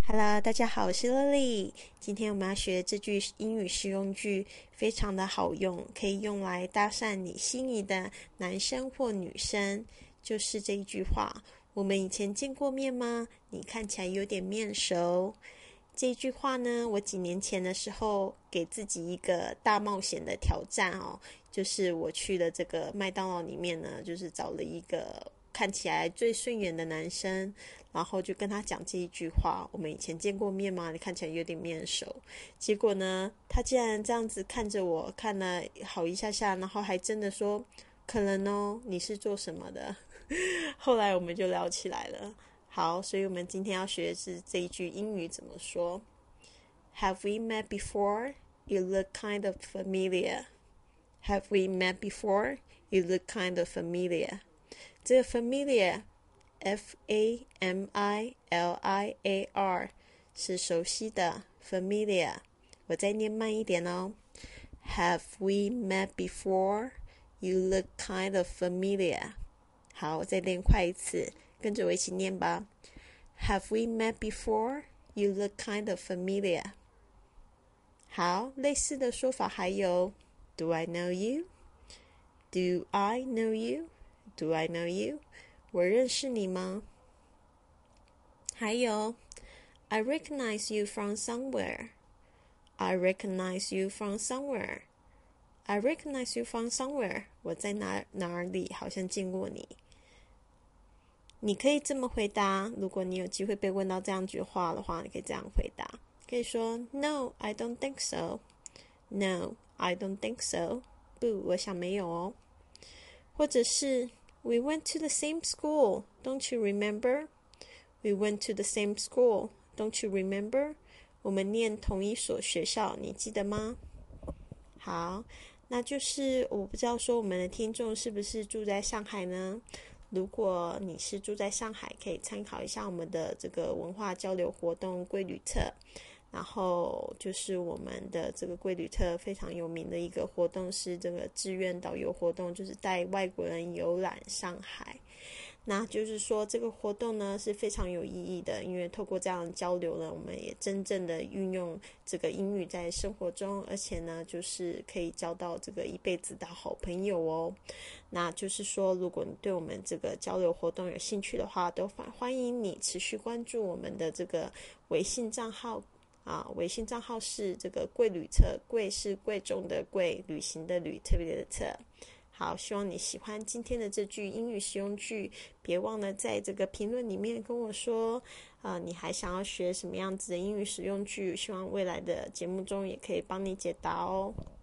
Hello，大家好，我是 Lily。今天我们要学这句英语实用句，非常的好用，可以用来搭讪你心仪的男生或女生。就是这一句话，我们以前见过面吗？你看起来有点面熟。这一句话呢，我几年前的时候给自己一个大冒险的挑战哦，就是我去了这个麦当劳里面呢，就是找了一个看起来最顺眼的男生，然后就跟他讲这一句话，我们以前见过面吗？你看起来有点面熟。结果呢，他竟然这样子看着我，看了好一下下，然后还真的说，可能哦，你是做什么的？后来我们就聊起来了。好，所以我们今天要学的是这一句英语怎么说。Have we met before? You look kind of familiar. Have we met before? You look kind of familiar. 这个 familiar F-A-M-I-L-I-A-R 是熟悉的 familiar。 我再念慢一点哦。 Have we met before? You look kind of familiar. 好，我再练快一次，跟着我一起念吧。 Have we met before? You look kind of familiar. 好，类似的说法还有 Do I know you? Do I know you? Do I know you? 我认识你吗？还有 I recognize you from somewhere. I recognize you from somewhere. I recognize you from somewhere. 我在哪里好像见过你。你可以这么回答，如果你有机会被问到这样句话的话，你可以这样回答，可以说 No, I don't think so. No, I don't think so. 不，我想没有哦。或者是 We went to the same school. Don't you remember? We went to the same school. Don't you remember? 我们念同一所学校，你记得吗？好，那就是我不知道说我们的听众是不是住在上海呢？如果你是住在上海，可以参考一下我们的这个文化交流活动贵旅特。然后就是我们的这个贵旅特非常有名的一个活动是这个志愿导游活动，就是带外国人游览上海。那就是说这个活动呢是非常有意义的，因为透过这样的交流呢，我们也真正的运用这个英语在生活中，而且呢就是可以交到这个一辈子的好朋友哦。那就是说如果你对我们这个交流活动有兴趣的话，都欢迎你持续关注我们的这个微信账号微信账号是这个贵旅特，贵是贵重的贵，旅行的旅，特别的特。好，希望你喜欢今天的这句英语实用句，别忘了在这个评论里面跟我说，你还想要学什么样子的英语实用句，希望未来的节目中也可以帮你解答哦。